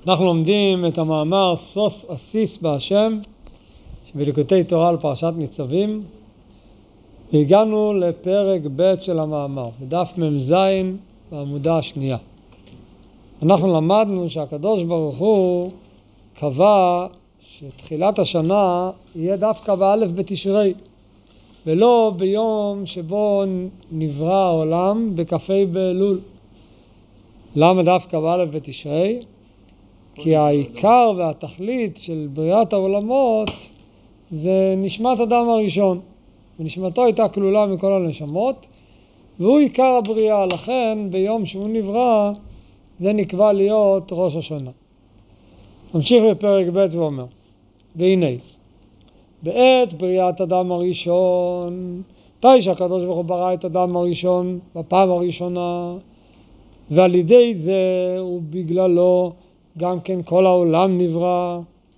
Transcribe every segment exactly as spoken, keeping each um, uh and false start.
אנחנו לומדים את המאמר סוס אסיס בהשם שבליקוטי תורה על פרשת ניצבים, והגענו לפרק ב' של המאמר, בדף ממז בעמודה השנייה. אנחנו למדנו שהקדוש ברוך הוא קבע שתחילת השנה יהיה דווקא באלף בתשרי, ולא ביום שבו נברא העולם בכ"ה באלול. למה דווקא באלף בתשרי? כי העיקר והתכלית של בריאת העולמות זה נשמת אדם הראשון, ונשמתו הייתה כלולה מכל הנשמות, והוא עיקר הבריאה. לכן ביום שהוא נברא זה נקבע להיות ראש השנה. ממשיך בפרק ב' ואומר, והנה בעת בריאת אדם הראשון, מתי שהקדוש ברוך הוא ברא את אדם הראשון בפעם הראשונה, ועל ידי זה ובגללו גם כן כל העולם נברא,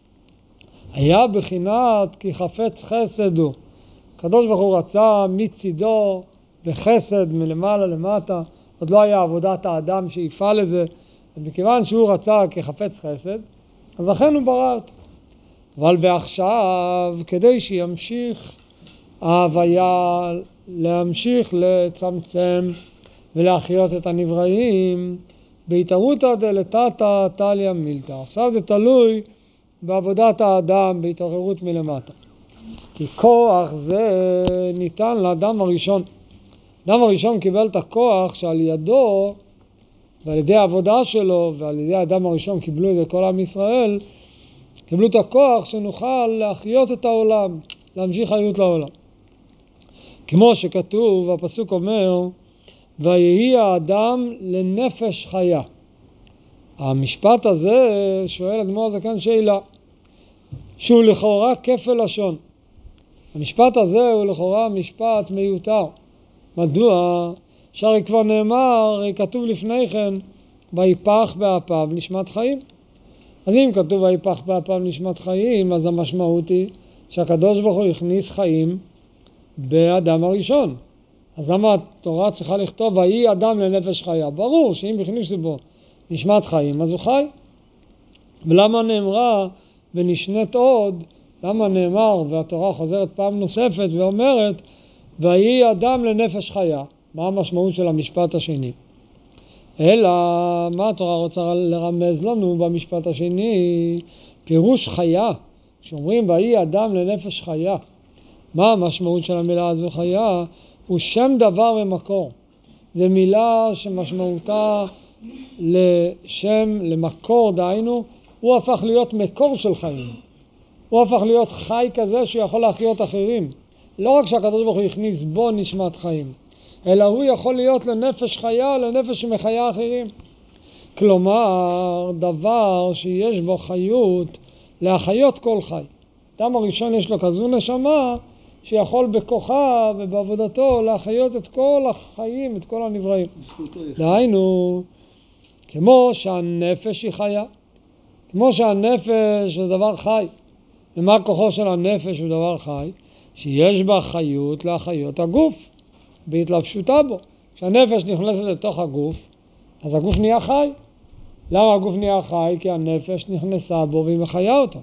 היה בחינת כי חפץ חסד הוא. הקדוש ברוך הוא רצה מצידו בחסד מלמעלה למטה, עוד לא היה עבודת האדם שיפעל לזה, אז מכיוון שהוא רצה כחפץ חסד, אז לכן הוא ברא אותו. אבל בעכשיו, כדי שימשיך ההוויה, להמשיך לצמצם ולהחיות את הנבראים, בהתערותא דלתתא תליא מילתא. עכשיו זה תלוי בעבודת האדם, בהתעוררות מלמטה. כי כוח זה ניתן לאדם הראשון. האדם הראשון קיבל את הכוח שעל ידו, ועל ידי העבודה שלו, ועל ידי האדם הראשון קיבלו את זה כל עם ישראל, קיבלו את הכוח שנוכל להחיות את העולם, להמשיך חיות לעולם. כמו שכתוב, הפסוק אומר, ויהי האדם לנפש חיה. המשפט הזה שואל אדמו"ר הזקן שאלה, שהוא לכאורה כפל לשון. המשפט הזה הוא לכאורה משפט מיותר. מדוע? שהרי כבר נאמר, כתוב לפני כן, ויפח באפיו נשמת חיים. אז אם כתוב ויפח באפיו נשמת חיים, אז המשמעות היא שהקדוש ברוך הוא הכניס חיים באדם הראשון. אז למה התורה צריכה לכתוב ויהי אדם לנפש חיה? ברור שאם הכניסו בו נשמת חיים אז הוא חי. ולמה נאמרה ונשנית עוד? למה נאמר והתורה חוזרת פעם נוספת ואומרת ויהי אדם לנפש חיה? מה המשמעות של המשפט השני? אלא מה התורה רוצה לרמז לנו במשפט השני? פירוש חיה. שאומרים ויהי אדם לנפש חיה, מה המשמעות של המילה הזו חיה? הוא שם דבר במקור. זו מילה שמשמעותה לשם, למקור, דהיינו, הוא הפך להיות מקור של חיים. הוא הפך להיות חי כזה שיכול להחיות אחרים. לא רק שהקדוש ברוך הוא הכניס בו נשמת חיים, אלא הוא יכול להיות לנפש חיה, לנפש שמחיה אחרים. כלומר, דבר שיש בו חיות, להחיות כל חי. אדם הראשון יש לו כזו נשמה, שיכול בכוחה ובעבודתו להחיות את כל החיים, את כל הנבראים. דהיינו, כמו שהנפש היא חיה, כמו שהנפש זה דבר חי. ומה כוחו של הנפש הוא דבר חי? שיש בה חיות להחיות הגוף, בהתלבשותה בו. כשהנפש נכנסת לתוך הגוף, אז הגוף נהיה חי. למה הגוף נהיה חי? כי הנפש נכנסה בו והיא מחיה אותו.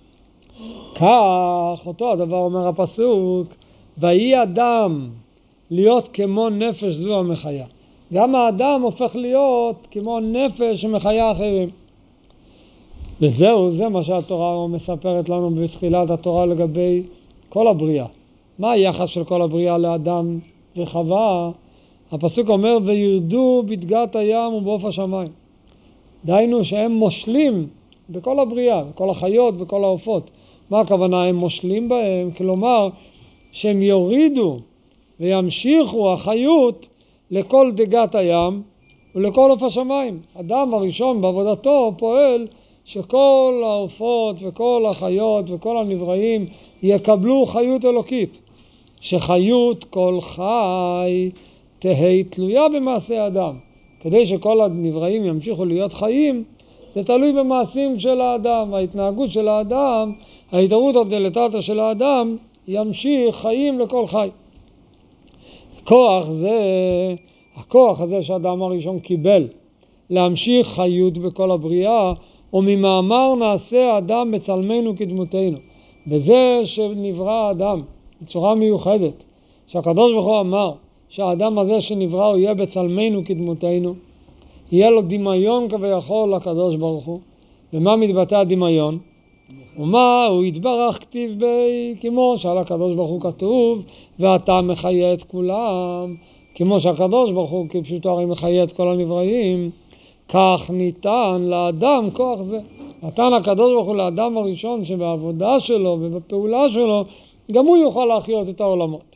כך, אותו הדבר אומר הפסוק, ויהי אדם להיות כמו נפש זו המחיה. גם האדם הופך להיות כמו נפש שמחיה אחרים. וזהו, זה מה שהתורה מספרת לנו בתחילת התורה לגבי כל הבריאה. מה היחס של כל הבריאה לאדם וחווה? הפסוק אומר, וירדו בדגת הים ובעוף השמיים. דהיינו שהם מושלים בכל הבריאה, בכל החיות, בכל העופות. מה הכוונה? הם מושלים בהם, כלומר שהם יורידו וימשיכו החיות לכל דגת הים ולכל עוף השמיים. אדם הראשון בעבודתו פועל שכל העופות וכל החיות וכל הנבראים יקבלו חיות אלוקית. שחיות כל חי תהי תלויה במעשה אדם. כדי שכל הנבראים ימשיכו להיות חיים, זה תלוי במעשים של האדם, ההתנהגות של האדם, ההתערותא דלתתא של האדם, ימשיך חיים לכל חי. כוח זה, הכוח הזה שהאדם הראשון קיבל, להמשיך חיות בכל הבריאה, וממאמר נעשה האדם בצלמנו כדמותנו. בזה שנברא האדם בצורה מיוחדת, שהקדוש ברוך הוא אמר שהאדם הזה שנברא הוא יהיה בצלמנו כדמותנו, יהיה לו דמיון כביכול לקדוש ברוך הוא. ומה מתבטא הדמיון? ומה הוא יתברך כתיב בי, כמו שעל הקדוש ברוך הוא כתוב ואתה מחיה את כולם, כמו שהקדוש ברוך הוא כפשוטו הרי מחיה את כל הנבראים, כך ניתן לאדם כוח זה. נתן הקדוש ברוך הוא לאדם הראשון שבעבודה שלו ובפעולה שלו גם הוא יוכל להחיות את העולמות.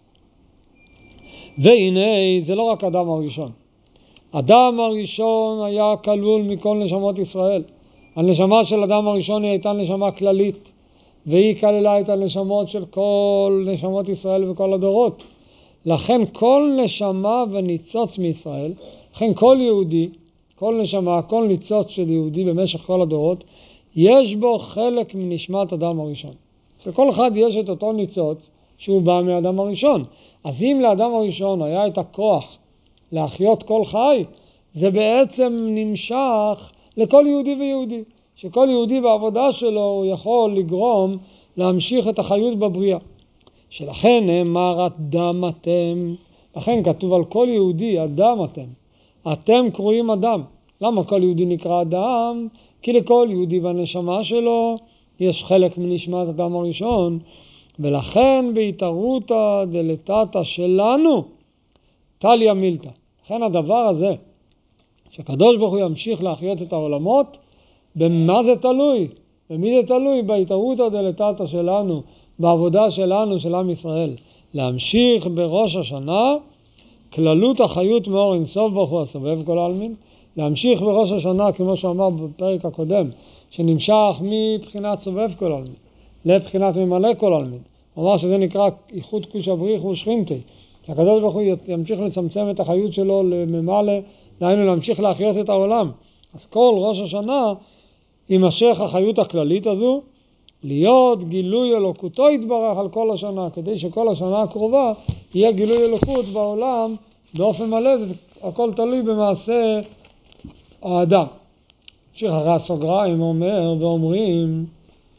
והנה זה לא רק אדם הראשון. אדם הראשון היה כלול מכל נשמות ישראל. הנשמה של אדם הראשון היא הייתה נשמה כללית, והיא כללה את הנשמות של כל נשמות ישראל וכל הדורות. לכן כל נשמה וניצוץ מישראל, לכן כל יהודי, כל נשמה, כל ניצוץ של יהודי במשך כל הדורות, יש בו חלק מנשמת אדם הראשון. לכל אחד יש את אותו ניצוץ שהוא בא מאדם הראשון. אז אם לאדם הראשון היה את הכוח להחיות כל חי, זה בעצם נמשך לכל יהודי ויהודי. שכל יהודי בעבודה שלו הוא יכול לגרום להמשיך את החיות בבריאה. שלכן נאמר אדם אתם, לכן כתוב על כל יהודי אדם אתם. אתם קרואים אדם. למה כל יהודי נקרא אדם? כי לכל יהודי בנשמה שלו יש חלק מנשמת אדם הראשון, ולכן בהתערותא דלתתא שלנו תליא מילתא. לכן הדבר הזה שקדוש ברוך הוא ימשיך להחיות את העולמות, במה זה תלוי? במי זה תלוי? בהתערותא דלתתא שלנו, בעבודה שלנו, של עם ישראל. להמשיך בראש השנה כללות החיות מאור אינסוף ברוך הוא הסובב כל העלמין, להמשיך בראש השנה כמו שאמר בפרק הקודם, שנמשך מבחינת סובב כל העלמין לבחינת ממלא כל העלמין. הוא אמר שזה נקרא איחוד קוש הבריך ושכינתי. הקדוש ברוך הוא ימשיך לצמצם את החיות שלו לממלא, דהיינו להמשיך להחיות את העולם. אז כל ראש השנה יימשך החיות הכללית הזו, להיות גילוי אלוקותו יתברך על כל השנה, כדי שכל השנה הקרובה יהיה גילוי אלוקות בעולם באופן מלא. זה הכל תלוי במעשה האדם. שחררי הסוגריים אומר ואומרים,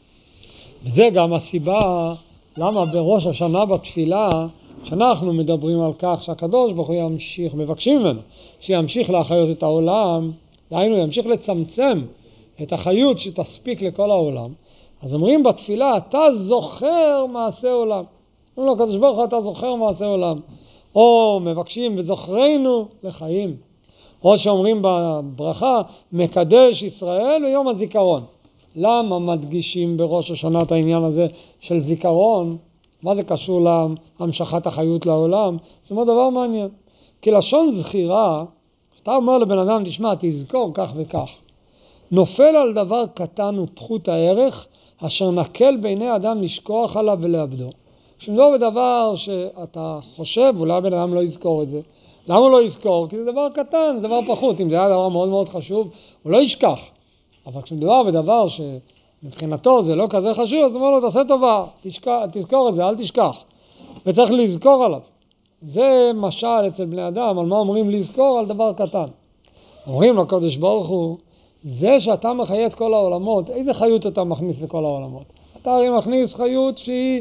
וזה גם הסיבה למה בראש השנה בתפילה שאנחנו מדברים על כך שהקדוש ברוך הוא ימשיך, מבקשים ממנו שימשיך להחיות את העולם, דהיינו ימשיך לצמצם את החיות שתספיק לכל העולם. אז אומרים בתפילה, אתה זוכר מעשה עולם. אומרים לו, הקדוש ברוך הוא, אתה זוכר מעשה עולם. או מבקשים וזוכרנו לחיים. או שאומרים בברכה, מקדש ישראל ביום הזיכרון. למה מדגישים בראש השנה את העניין הזה של זיכרון? מה זה קשור להמשכת החיות לעולם? זה מאוד דבר מעניין. כי לשון זכירה, אתה אומר לבן אדם, תשמע, תזכור כך וכך. נופל על דבר קטן ופחות הערך, אשר נקל בעיני אדם לשכוח עליו ולאבדו. כשמדובר בדבר שאתה חושב, אולי בן אדם לא יזכור את זה. למה הוא לא יזכור? כי זה דבר קטן, זה דבר פחות. אם זה היה דבר מאוד מאוד חשוב, הוא לא ישכח. אבל כשמדובר בדבר שמבחינתו זה לא כזה חשוב, אז הוא אומר לו, תעשה טובה, תשכח, תזכור את זה, אל תשכח. וצריך לזכור עליו. זה משל אצל בני אדם, על מה אומרים לזכור? על דבר קטן. אומרים לקדוש ברוך הוא, זה שאתה מחיה את כל העולמות, איזה חיות אתה מכניס לכל העולמות? אתה הרי מכניס חיות שהיא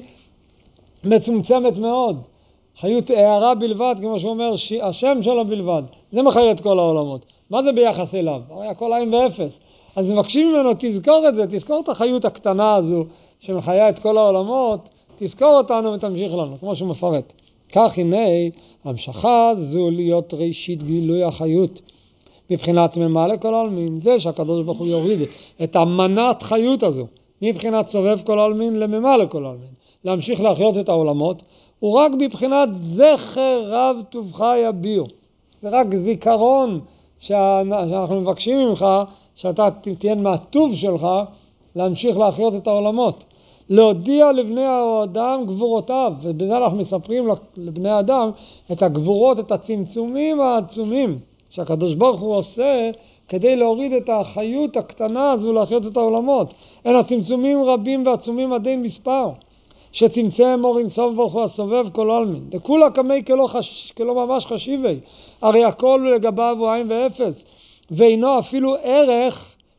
מצומצמת מאוד. חיות הערה בלבד, כמו שהוא אומר, השם שלו בלבד. זה מחיה את כל העולמות. מה זה ביחס אליו? הרי הכל עין ואפס. אז מבקשים ממנו, תזכור את זה, תזכור את החיות הקטנה הזו שמחיה את כל העולמות, תזכור אותנו ותמשיך לנו, כמו שהוא מפרט. כך הנה, המשכה זו להיות ראשית גילוי החיות. מבחינת ממלא כל העלמין, זה שהקדוש ברוך הוא יוריד את המנת חיות הזו, מבחינת סובב כל העלמין לממלא כל העלמין, להמשיך להחיות את העולמות, הוא רק מבחינת זכר רב טובך יביאו. זה רק זיכרון שאנחנו מבקשים ממך, שאתה תתן מהטוב שלך להמשיך להחיות את העולמות. להודיע לבני האדם גבורותיו, ובזה אנחנו מספרים לבני האדם את הגבורות, את הצמצומים העצומים שהקדוש ברוך הוא עושה כדי להוריד את החיות הקטנה הזו להחיות את העולמות. אין הצמצומים רבים ועצומים עדי מספר, שצמצם אור אינסוף ברוך הוא הסובב כל עלמין. דכולה כמי כלא, חש... כלא ממש חשיבי, הרי הכל לגביו הוא עין ואפס, ואינו אפילו ערך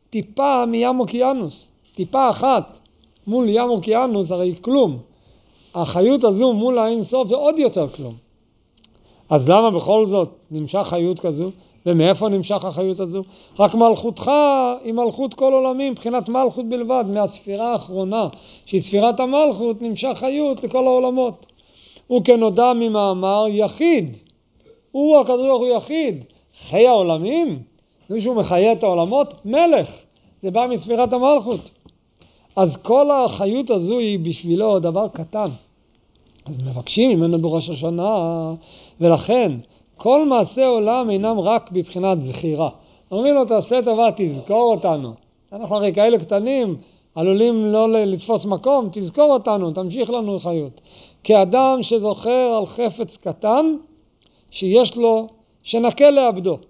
טיפה מים אוקיינוס, טיפה אחת מול ים אוקיינוס, הרי כלום. החיות הזו מול האין סוף זה עוד יותר כלום. אז למה בכל זאת נמשך חיות כזו? ומאיפה נמשך החיות הזו? רק מלכותך היא מלכות כל עולמים, מבחינת מלכות בלבד, מהספירה האחרונה, שהיא ספירת המלכות, נמשך חיות לכל העולמות. הוא כנודע ממאמר יחיד. הוא הקדוש ברוך הוא יחיד. חיי העולמים, מישהו מחיה את העולמות, מלך. זה בא מספירת המלכות. אז כל החיות הזו היא בשבילו דבר קטן. אז מבקשים ממנו בראש השנה, ולכן כל מעשה עולם אינם רק בבחינת זכירה. אומרים לו, תעשה טובה, תזכור אותנו. אנחנו הרי כאלה קטנים, עלולים לא לתפוס מקום, תזכור אותנו, תמשיך לנו חיות. כאדם שזוכר על חפץ קטן, שיש לו, שנקה לאבדו.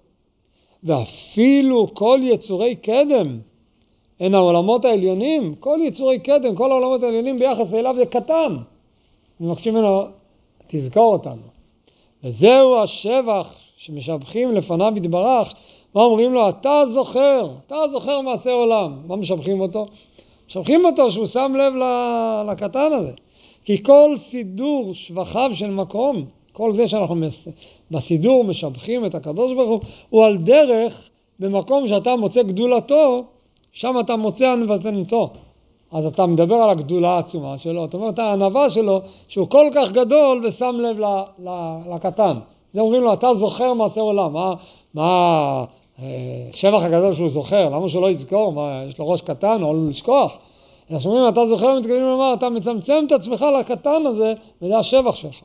ואפילו כל יצורי קדם, הן העולמות העליונים, כל יצורי קדם, כל העולמות העליונים ביחס אליו זה קטן. מבקשים ממנו, תזכור אותנו. וזהו השבח שמשבחים לפניו יתברך. מה אומרים לו? אתה זוכר, אתה זוכר מעשה עולם. מה משבחים אותו? משבחים אותו שהוא שם לב לקטן הזה. כי כל סידור שבחיו של מקום, כל זה שאנחנו בסידור משבחים את הקדוש ברוך הוא, הוא על דרך במקום שאתה מוצא גדולתו, שם אתה מוצא ענוותנותו. אז אתה מדבר על הגדולה העצומה שלו, אתה אומר את הענווה שלו, שהוא כל כך גדול ושם לב ל, ל, לקטן. זה אומרים לו, אתה זוכר מעשה עולם. מה, מה שבח הגדול שהוא זוכר? למה שהוא לא יזכור? מה, יש לו ראש קטן, או לא לשכוח? אז אומרים, אתה זוכר, מתכוונים לומר, אתה מצמצם את עצמך לקטן הזה, וזה השבח שלך.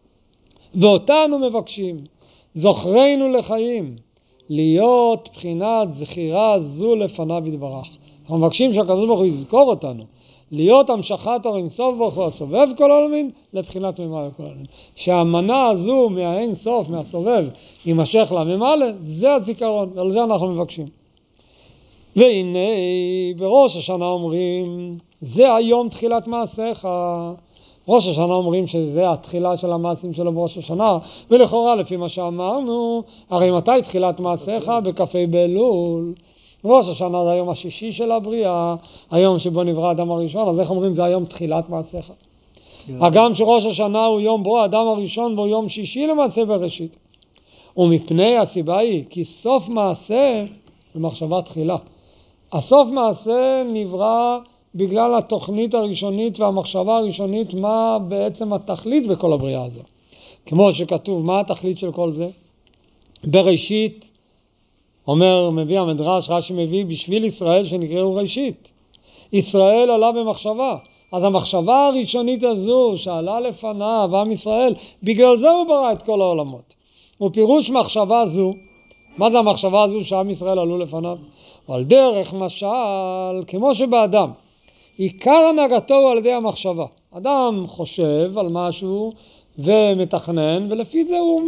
ואותנו מבקשים, זוכרנו לחיים, להיות בחינת זכירה זו לפניו יתברך. אנחנו מבקשים שהקדוש ברוך הוא יזכור אותנו, להיות המשכת אור אין סוף ברוך הוא הסובב כל העולמים, לבחינת ממלא כל העולמים. שהמנה הזו מהאין סוף, מהסובב, יימשך לממלא, זה הזיכרון, ועל זה אנחנו מבקשים. והנה בראש השנה אומרים, זה היום תחילת מעשיך. ראש השנה אומרים שזה התחילה של המעשים שלו בראש השנה, ולכאורה לפי מה שאמרנו, הרי מתי תחילת מעשיך? בכ"ה באלול. ראש השנה זה היום השישי של הבריאה, היום שבו נברא האדם הראשון, אז איך אומרים זה היום תחילת מעשיך? הגם שראש השנה הוא יום בו האדם הראשון, והוא יום שישי למעשה בראשית. ומפני הסיבה היא, כי סוף מעשה זה מחשבה תחילה. הסוף מעשה נברא בגלל התוכנית הראשונית והמחשבה הראשונית, מה בעצם התכלית בכל הבריאה הזו. כמו שכתוב, מה התכלית של כל זה? בראשית, אומר, מביא המדרש, רש"י מביא, בשביל ישראל שנקראו ראשית. ישראל עלה במחשבה. אז המחשבה הראשונית הזו שעלה לפניו, עם ישראל, בגלל זה הוא ברא את כל העולמות. ופירוש מחשבה זו, מה זה המחשבה הזו שעם ישראל עלו לפניו? על דרך משל, כמו שבאדם, עיקר הנהגתו הוא על ידי המחשבה. אדם חושב על משהו ומתכנן, ולפי זה הוא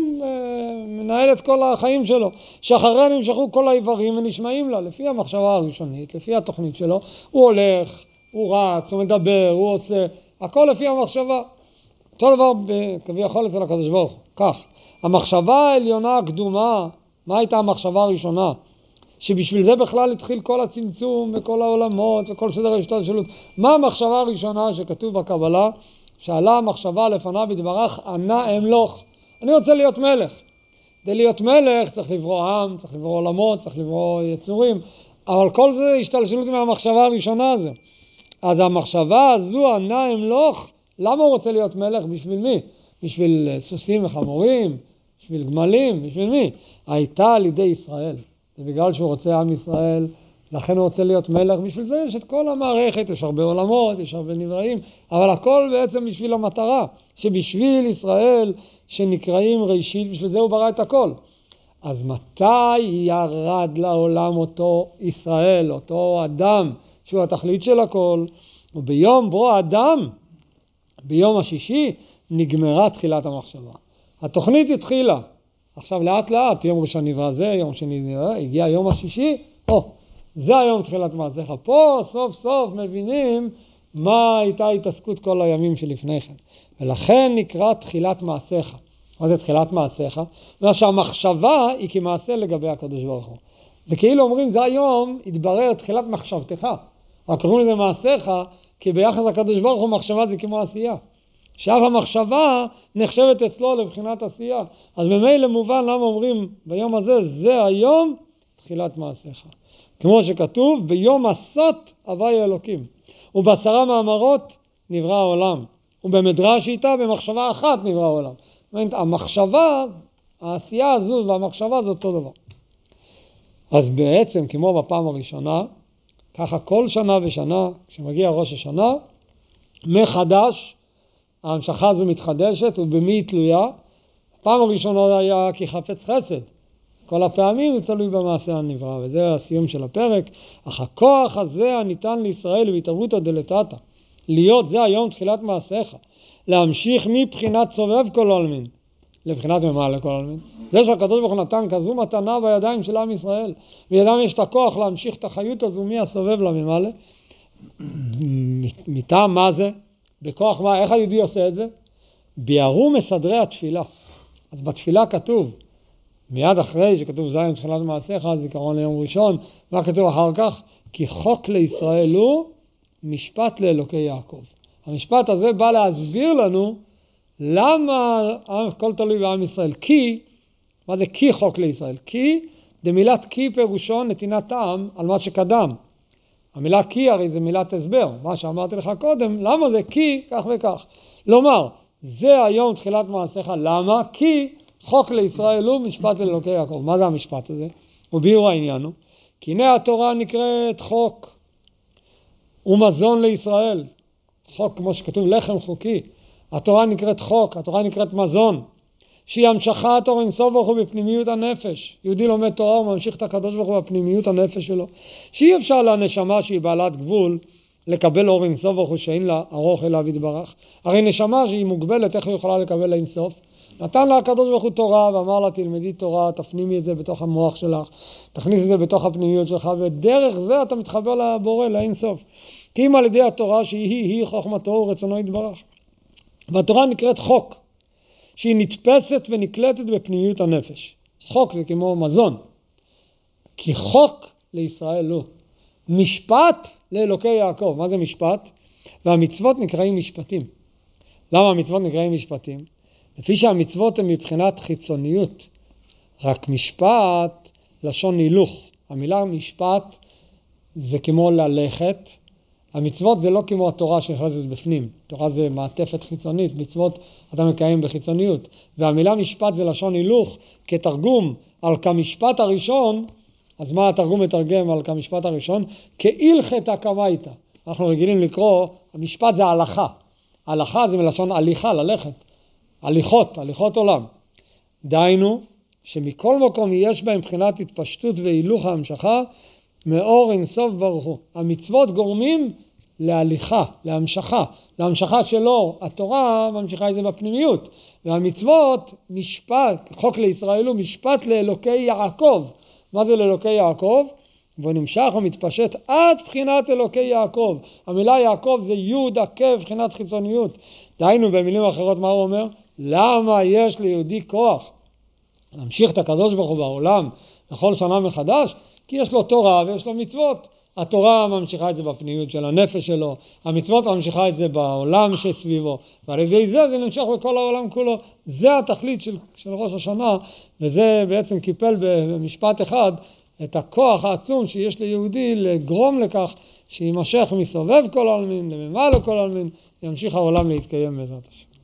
מנהל את כל החיים שלו. שאחרי נמשכו כל האיברים ונשמעים לה, לפי המחשבה הראשונית, לפי התוכנית שלו, הוא הולך, הוא רץ, הוא מדבר, הוא עושה, הכל לפי המחשבה. אותו דבר כביכול אצל הקדוש ברוך הוא. כך, המחשבה העליונה הקדומה, מה הייתה המחשבה הראשונה? שבשביל זה בכלל התחיל כל הצמצום וכל העולמות וכל סדר ההשתלשלות. מה המחשבה הראשונה שכתוב בקבלה? שעלה המחשבה לפניו יתברך, ענה אמלוך. אני רוצה להיות מלך. כדי להיות מלך צריך לברוא עם, צריך לברוא עולמות, צריך לברוא יצורים, אבל כל זה השתלשלות מהמחשבה הראשונה הזו. אז המחשבה הזו, ענה אמלוך, למה הוא רוצה להיות מלך? בשביל מי? בשביל סוסים וחמורים? בשביל גמלים? בשביל מי? הייתה על ידי ישראל. זה בגלל שהוא רוצה עם ישראל, לכן הוא רוצה להיות מלך. בשביל זה יש את כל המערכת, יש הרבה עולמות, יש הרבה נבראים, אבל הכל בעצם בשביל המטרה, שבשביל ישראל שנקראים ראשית, בשביל זה הוא ברא את הכל. אז מתי ירד לעולם אותו ישראל, אותו אדם, שהוא התכלית של הכל? וביום ברו האדם, ביום השישי, נגמרה תחילת המחשבה. התוכנית התחילה. עכשיו לאט לאט, יום ראשון נברא זה, יום שני נברא, הגיע יום השישי, או, זה היום תחילת מעשיך. פה סוף סוף מבינים מה הייתה התעסקות כל הימים שלפני כן. ולכן נקרא תחילת מעשיך. מה זה תחילת מעשיך? מה שהמחשבה היא כמעשה לגבי הקדוש ברוך הוא. זה כאילו אומרים, זה היום התברר תחילת מחשבתך. רק קוראים לזה מעשיך, כי ביחס לקדוש ברוך הוא מחשבה זה כמו עשייה. שאף המחשבה נחשבת אצלו לבחינת עשייה. אז ממילא מובן למה אומרים ביום הזה, זה היום תחילת מעשיך. כמו שכתוב, ביום עשות הווי אלוקים. ובעשרה מאמרות נברא העולם. ובמדרש איתה במחשבה אחת נברא העולם. זאת אומרת, המחשבה, העשייה הזו והמחשבה זה אותו דבר. אז בעצם, כמו בפעם הראשונה, ככה כל שנה ושנה, כשמגיע ראש השנה, מחדש, ההמשכה הזו מתחדשת, ובמי היא תלויה? הפעם הראשונה היה כי חפץ חסד. כל הפעמים זה תלוי במעשה הנברא, וזה הסיום של הפרק. אך הכוח הזה הניתן לישראל בהתערבותא דלתתא, להיות זה היום תחילת מעשיך, להמשיך מבחינת סובב כל העולמין, לבחינת ממעל לכל העולמין. זה שהקדוש ברוך הוא נתן כזו מתנה בידיים של עם ישראל, וידם יש את הכוח להמשיך את החיות הזו מהסובב לממעלה. מטעם מה זה? בכוח מה? איך היהודי עושה את זה? ביארו מסדרי התפילה. אז בתפילה כתוב, מיד אחרי שכתוב זין תחילת מעשיך, זיכרון ליום ראשון, מה כתוב אחר כך? כי חוק לישראל הוא משפט לאלוקי יעקב. המשפט הזה בא להסביר לנו למה הכל תלוי בעם ישראל. כי, מה זה כי חוק לישראל? כי, דמילת כי פירושו נתינת טעם על מה שקדם. המילה כי הרי זה מילת הסבר, מה שאמרתי לך קודם, למה זה כי כך וכך. לומר, זה היום תחילת מעשיך, למה? כי חוק לישראל הוא משפט לאלוקי יעקב. מה זה המשפט הזה? וביאור העניין הוא, כי הנה התורה נקראת חוק ומזון לישראל. חוק כמו שכתוב לחם חוקי. התורה נקראת חוק, התורה נקראת מזון. שהיא המשכת אור אינסוף ברוך הוא בפנימיות הנפש. יהודי לומד תורה וממשיך את הקדוש ברוך הוא בפנימיות הנפש שלו. שאי אפשר לנשמה שהיא בעלת גבול לקבל אור אינסוף ברוך הוא שאין לה ארוך אליו יתברך. הרי נשמה שהיא מוגבלת, איך היא יכולה לקבל אינסוף? נתן לה הקדוש ברוך הוא תורה ואמר לה תלמדי תורה, תפנימי את זה בתוך המוח שלך, תכניס את זה בתוך הפנימיות שלך, ודרך זה אתה מתחבר לבורא, לאינסוף. כי אם על ידי התורה שהיא היא חוכמתו ורצונו יתברך. והתורה נקראת חוק, שהיא נתפסת ונקלטת בפנימיות הנפש. חוק זה כמו מזון. כי חוק לישראל הוא. משפט לאלוקי יעקב. מה זה משפט? והמצוות נקראים משפטים. למה המצוות נקראים משפטים? לפי שהמצוות הן מבחינת חיצוניות. רק משפט, לשון הילוך. המילה משפט זה כמו ללכת. המצוות זה לא כמו התורה שנכנסת בפנים. תורה זה מעטפת חיצונית, מצוות אתה מקיים בחיצוניות. והמילה משפט זה לשון הילוך, כתרגום על כמשפט הראשון. אז מה התרגום מתרגם על כמשפט הראשון? כהלכתא קמייתא. אנחנו רגילים לקרוא, המשפט זה הלכה. הלכה זה מלשון הליכה, ללכת. הליכות, הליכות עולם. דהיינו, שמכל מקום יש בהם מבחינת התפשטות והילוך ההמשכה, מאור אינסוף ברוך הוא. המצוות גורמים להליכה, להמשכה. להמשכה שלו, התורה ממשיכה את זה בפנימיות. והמצוות, משפט, חוק לישראל הוא משפט לאלוקי יעקב. מה זה לאלוקי יעקב? והוא נמשך ומתפשט עד בחינת אלוקי יעקב. המילה יעקב זה יוד עקב, בחינת חיצוניות. דהיינו במילים אחרות מה הוא אומר? למה יש ליהודי כוח להמשיך את הקדוש ברוך הוא בעולם בכל שנה מחדש? כי יש לו תורה ויש לו מצוות. התורה ממשיכה את זה בפנימיות של הנפש שלו, המצוות ממשיכה את זה בעולם שסביבו, ועל ידי זה זה נמשך בכל העולם כולו. זה התכלית של, של ראש השנה, וזה בעצם קיפל במשפט אחד את הכוח העצום שיש ליהודי לגרום לכך שימשך מסובב כל העלמין, לממעל כל העלמין, ימשיך העולם להתקיים בעזרת השם.